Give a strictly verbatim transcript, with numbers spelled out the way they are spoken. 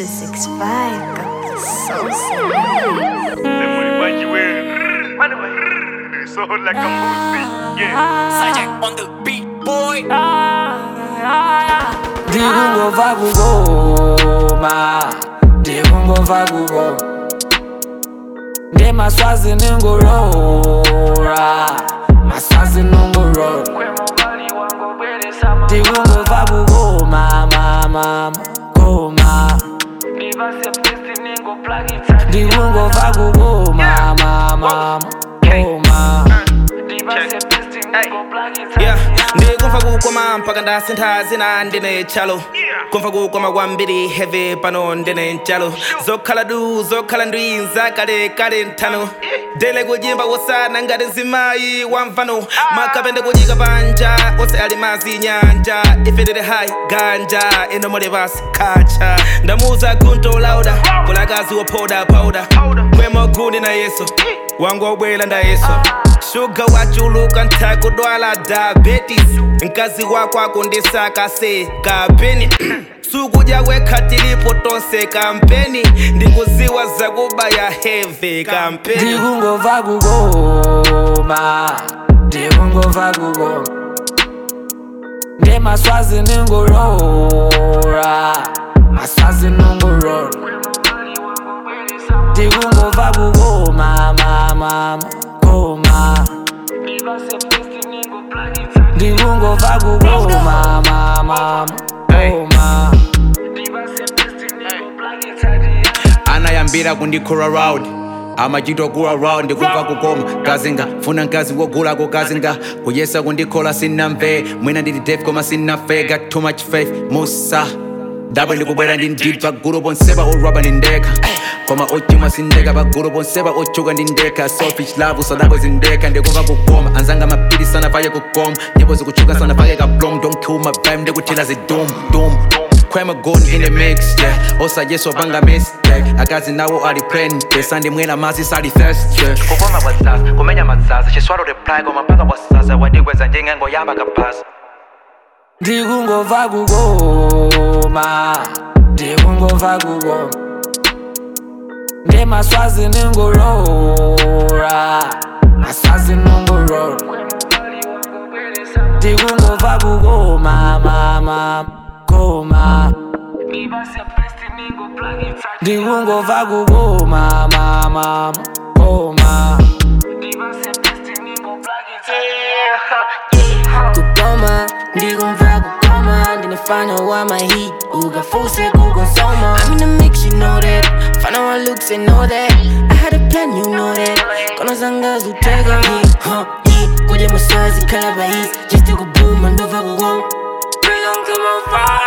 two six five got the sauce. So like a movie, yeah. Sajak on the beat, boy. Digungo vagugo ma, digungo vagugo. De maswazi ningorora, maswazi ningorora. Digungo vagugo ma ma ma go ma. Digungo vagugo ma ma ma go ma. Yeah, ndikumva kukoma mpaka ndasintha zina ndine chalo kumva kukoma kwambiri heavy pano ndine nchalo zokhala du zokhala ndwinza kale kale nthano dele kujimba wosana ngati zimayi wamvano makapende kujika panja ose ali mazi nyanja ifedere hai ganja inomole basi kacha ndamuza kunto lauda kulakazi wa powder powder kwemo gundi na yeso wangu obwela nda yeso Sugar wachuluka ntakudwala diabetes nkazi wako akundisaka se kapeni sukuja weka tilipo tonse kampeni ndikuziwa zakubaya heavy kampeni Digungo vagugo ma Digungo vagugo De maswazi ningorora Maswazi ningorora Digungo vagugo ma ma ma go ma Digungo vagugo ma ma ma go ma Anayambira kundikora round amajito kura round ndikuva kukoma kazinga funa nkazi wogula ko kazinga kuyesa kundikola sinamve mwina ndili deaf koma sinafe got too much faith musa Dabo ndikubwera ndindit baguru bonseba uraba ndindeka Koma ochima sindeka baguru bonseba ochuga ndindeka Selfish love usadabo zindeka ndikuva kukoma Anzanga mapiri sana vaye kukoma Nyebo zikuchuga sana vaye kablom Don't kill my vibe ndikutila zi doom doom Kwema gold in the mix, yeah Osa yeso banga mistake Akazi nawo ali plan Pesandi mwena mazi sali thirst, yeah Kukoma wasaza, kumenya mazaza She swallow the pride, koma mpaka wasaza Wadigweza njenga ngo yaba kapasa Digungo vagugo ma Digungo vagugo De maswazi ningorora Maswazi ningorora Digungo vagugo ma ma ma go ma Digungo vagugo ma ma ma go ma Kukoma, ndigon vago koma Ndinifanya wa my heat Uga fuse kugon soma I'm in the mix, you know that Find out my looks and know that I had a plan, you know that Kono zanga zutega hit, huh, yeah Kuje maswazi kalaba hit Just take a boom and do vago go Bring on to my vibe